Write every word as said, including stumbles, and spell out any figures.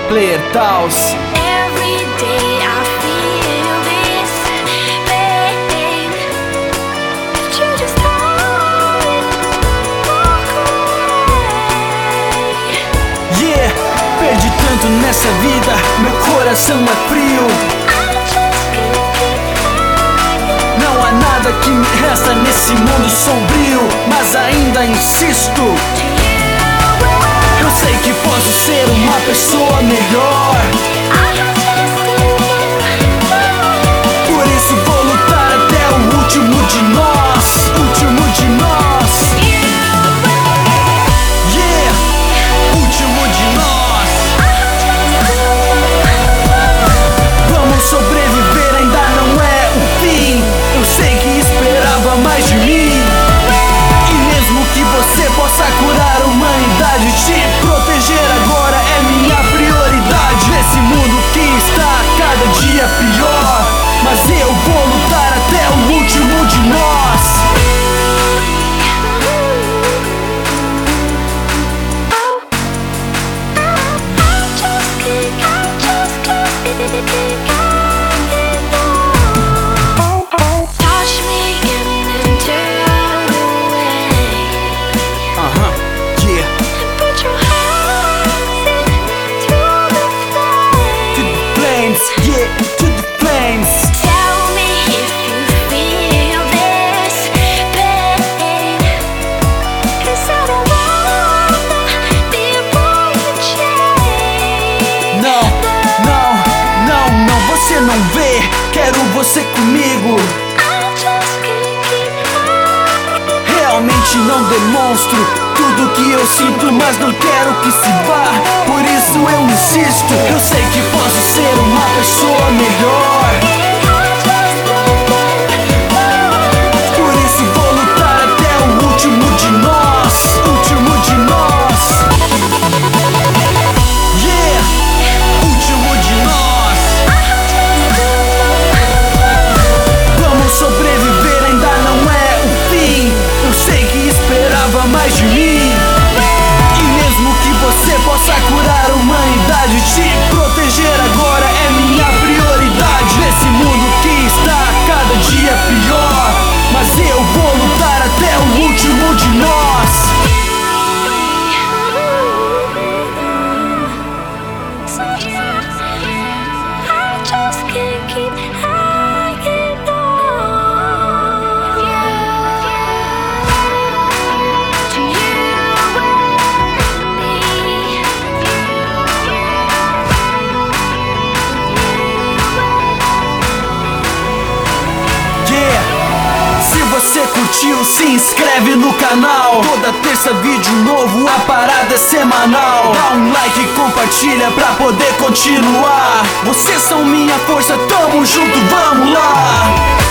Player Taos. Every day I feel this pain, but you just don't walk away. Yeah, perdi tanto nessa vida, meu coração é frio. I just can't keep hiding. Não há nada que me resta nesse mundo sombrio, mas ainda insisto. Eu sei que posso ser uma pessoa melhor. Por isso vou lutar até o último de nós, último de nós. Yeah, último de nós. Vamos sobreviver, ainda não é o fim. Eu sei que esperava mais de mim. E mesmo que você possa curar a humanidade, te proteger agora é minha prioridade. Nesse mundo que está cada dia pior, mas eu vou lutar até o último de nós. Touch me and turn away. Aham, yeah. Put your hands into To the the flames. flames, yeah, to the flames. Tell me if you feel this pain, 'cause I don't wanna be a ball and chain. Não, não, não, não, você não vê. Quero você comigo. I just can't keep hiding. Realmente não demonstro tudo que eu sinto, mas não quero que se vá. Por isso eu insisto. Eu sei que posso ser uma pessoa melhor. Por isso vou lutar até o último de nós, último de nós. Yeah, último de nós. Vamos sobreviver, ainda não é o fim. Eu sei que esperava mais de mim. E mesmo que você possa curar a humanidade, te proteger agora é minha prioridade. Nesse mundo que está cada dia pior, mas eu vou lutar até o último de nós. I just can't keep hanging on. To you and me. Yeah. Se você curtiu, se inscreve no canal. Toda terça vídeo novo, a parada é semanal. Dá um like e compartilha pra poder continuar. Vocês são minha força, tamo junto, vamos lá.